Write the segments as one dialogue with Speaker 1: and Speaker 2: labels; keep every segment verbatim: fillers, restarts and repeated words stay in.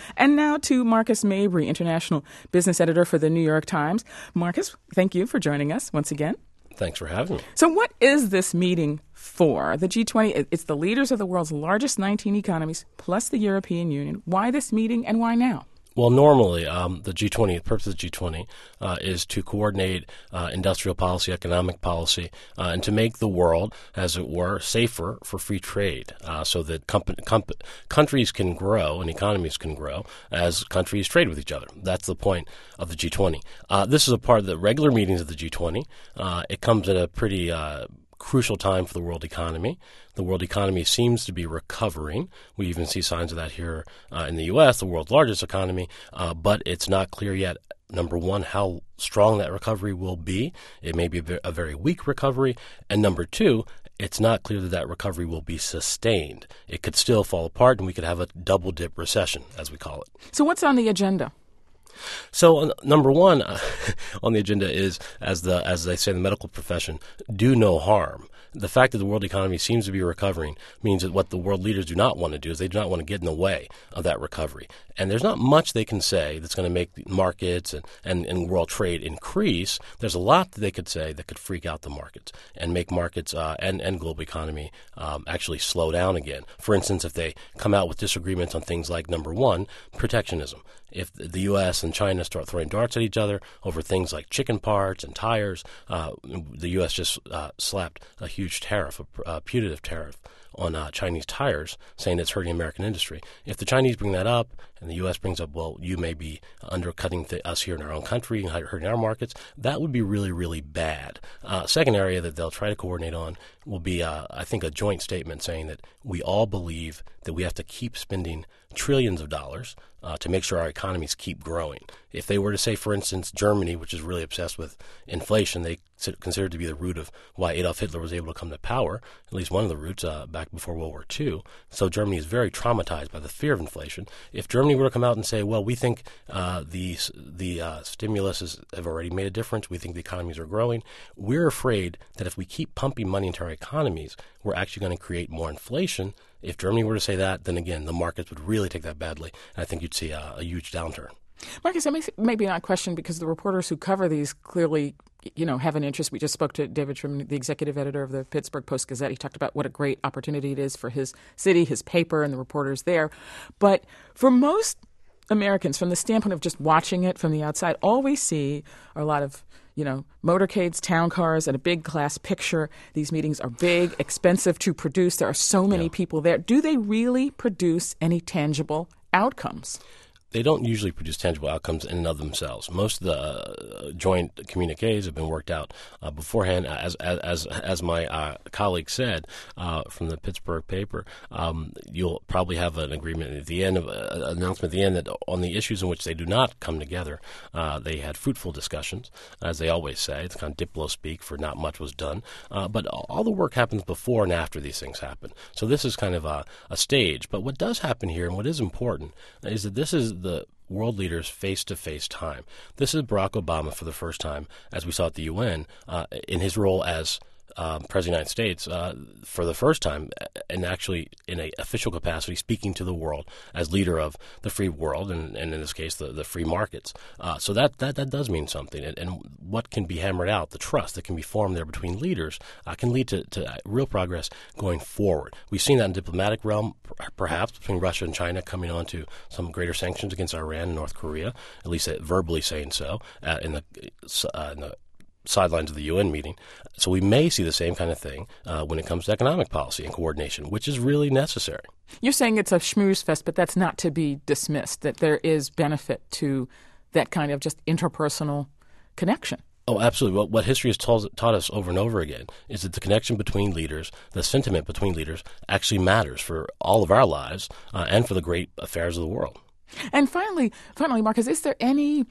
Speaker 1: And now to Marcus Mabry, International Business Editor for the New York Times. Marcus, thank you for joining us once again.
Speaker 2: Thanks for having me.
Speaker 1: So what is this meeting for? The G twenty, it's the leaders of the world's largest nineteen economies, plus the European Union. Why this meeting and why now?
Speaker 2: Well, normally, um, the G twenty, the purpose of the G twenty uh, is to coordinate uh, industrial policy, economic policy, uh, and to make the world, as it were, safer for free trade uh, so that comp- comp- countries can grow and economies can grow as countries trade with each other. That's the point of the G twenty. Uh, this is a part of the regular meetings of the G twenty. Uh, it comes at a pretty uh, crucial time for the world economy. The world economy seems to be recovering. We even see signs of that here uh, in the U S, the world's largest economy, uh, but it's not clear yet, number one, how strong that recovery will be. It may be a, ve- a very weak recovery. And number two, it's not clear that that recovery will be sustained. It could still fall apart, and we could have a double-dip recession, as we call it.
Speaker 1: So what's on the agenda?
Speaker 2: So uh, number one uh, on the agenda is, as the as they say in the medical profession, do no harm. The fact that the world economy seems to be recovering means that what the world leaders do not want to do is they do not want to get in the way of that recovery. And there's not much they can say that's going to make markets and, and, and world trade increase. There's a lot that they could say that could freak out the markets and make markets uh, and, and global economy um, actually slow down again. For instance, if they come out with disagreements on things like, number one, protectionism. If the U S and China start throwing darts at each other over things like chicken parts and tires, uh, the U S just uh, slapped a huge tariff, a, a putative tariff on uh, Chinese tires, saying it's hurting American industry. If the Chinese bring that up and the U S brings up, well, you may be undercutting th- us here in our own country and hurting our markets, that would be really, really bad. Uh, second area that they'll try to coordinate on will be, uh, I think, a joint statement saying that we all believe that we have to keep spending trillions of dollars uh, to make sure our economies keep growing. If they were to say, for instance, Germany, which is really obsessed with inflation, they consider it to be the root of why Adolf Hitler was able to come to power, at least one of the roots uh, back before World War Two. So Germany is very traumatized by the fear of inflation. If Germany were to come out and say, well, we think uh, the the uh, stimulus is, have already made a difference, we think the economies are growing, we're afraid that if we keep pumping money into our economies, we're actually going to create more inflation. If Germany were to say that, then again, the markets would really take that badly, and I think you'd see a, a huge downturn.
Speaker 1: Marcus, that makes it maybe not a question because the reporters who cover these clearly, you know, have an interest. We just spoke to David Trimon, the executive editor of the Pittsburgh Post-Gazette. He talked about what a great opportunity it is for his city, his paper, and the reporters there. But for most Americans, from the standpoint of just watching it from the outside, all we see are a lot of, you know, motorcades, town cars, and a big class picture. These meetings are big, expensive to produce. There are so many
Speaker 2: Yeah.
Speaker 1: people there. Do they really produce any tangible outcomes?
Speaker 2: They don't usually produce tangible outcomes in and of themselves. Most of the uh, joint communiques have been worked out uh, beforehand. As as as my uh, colleague said uh, from the Pittsburgh paper, um, you'll probably have an agreement at the end of uh, an announcement at the end that on the issues in which they do not come together, uh, they had fruitful discussions, as they always say. It's kind of Diplo speak for not much was done. Uh, but all the work happens before and after these things happen. So this is kind of a, a stage. But what does happen here, and what is important, is that this is the world leaders face-to-face time. This is Barack Obama for the first time, as we saw at the U N, uh, in his role as um, President of the United States, uh, for the first time, and actually in an official capacity, speaking to the world as leader of the free world, and, and in this case, the, the free markets. Uh, so that, that that does mean something. And, and what can be hammered out, the trust that can be formed there between leaders, uh, can lead to, to real progress going forward. We've seen that in diplomatic realm, perhaps, between Russia and China coming on to some greater sanctions against Iran and North Korea, at least verbally saying so, uh, in the uh, in the sidelines of the U N meeting. So we may see the same kind of thing uh, when it comes to economic policy and coordination, which is really necessary.
Speaker 1: You're saying it's a schmooze fest, but that's not to be dismissed, that there is benefit to that kind of just interpersonal connection.
Speaker 2: Oh, absolutely. What, what history has taught, taught us over and over again is that the connection between leaders, the sentiment between leaders, actually matters for all of our lives uh, and for the great affairs of the world.
Speaker 1: And finally, finally, Marcus, is there any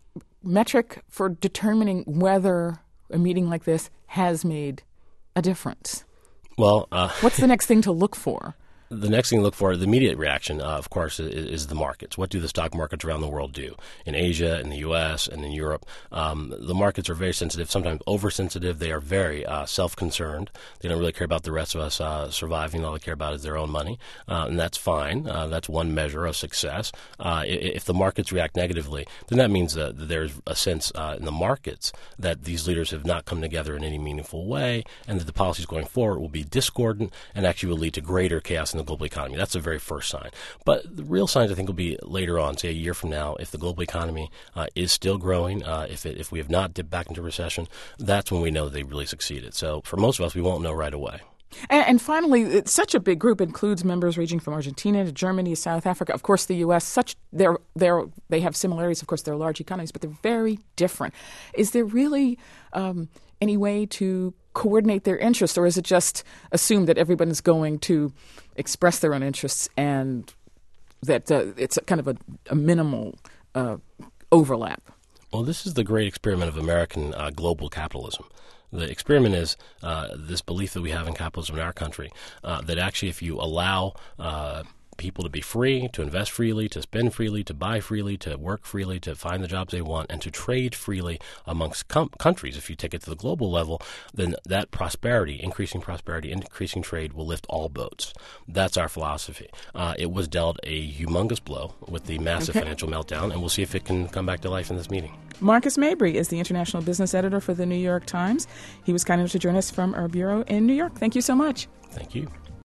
Speaker 1: metric for determining whether a meeting like this has made a difference?
Speaker 2: Well, uh,
Speaker 1: what's the next thing to look for?
Speaker 2: The next thing to look for, the immediate reaction, uh, of course, is, is the markets. What do the stock markets around the world do? In Asia, in the U S, and in Europe, um, the markets are very sensitive, sometimes oversensitive. They are very uh, self-concerned. They don't really care about the rest of us uh, surviving. All they care about is their own money, uh, and that's fine. Uh, that's one measure of success. Uh, if the markets react negatively, then that means that there's a sense uh, in the markets that these leaders have not come together in any meaningful way, and that the policies going forward will be discordant and actually will lead to greater chaos in the global economy. That's the very first sign. But the real signs, I think, will be later on, say a year from now, if the global economy uh, is still growing, uh, if it, if we have not dipped back into recession, that's when we know they really succeeded. So for most of us, we won't know right away.
Speaker 1: And, and finally, it's such a big group, includes members ranging from Argentina to Germany, South Africa, of course, the U S. Such they're, they're, they have similarities. Of course, they're large economies, but they're very different. Is there really um, any way to coordinate their interests, or is it just assumed that everyone is going to express their own interests and that uh, it's a kind of a, a minimal uh, overlap?
Speaker 2: Well, this is the great experiment of American uh, global capitalism. The experiment is uh, this belief that we have in capitalism in our country, uh, that actually if you allow uh, people to be free, to invest freely, to spend freely, to buy freely, to work freely, to find the jobs they want, and to trade freely amongst com- countries, if you take it to the global level, then that prosperity, increasing prosperity, increasing trade will lift all boats. That's our philosophy. Uh, it was dealt a humongous blow with the massive okay. financial meltdown, and we'll see if it can come back to life in this meeting.
Speaker 1: Marcus Mabry is the international business editor for the New York Times. He was kind enough to join us from our bureau in New York. Thank you so much.
Speaker 2: Thank you.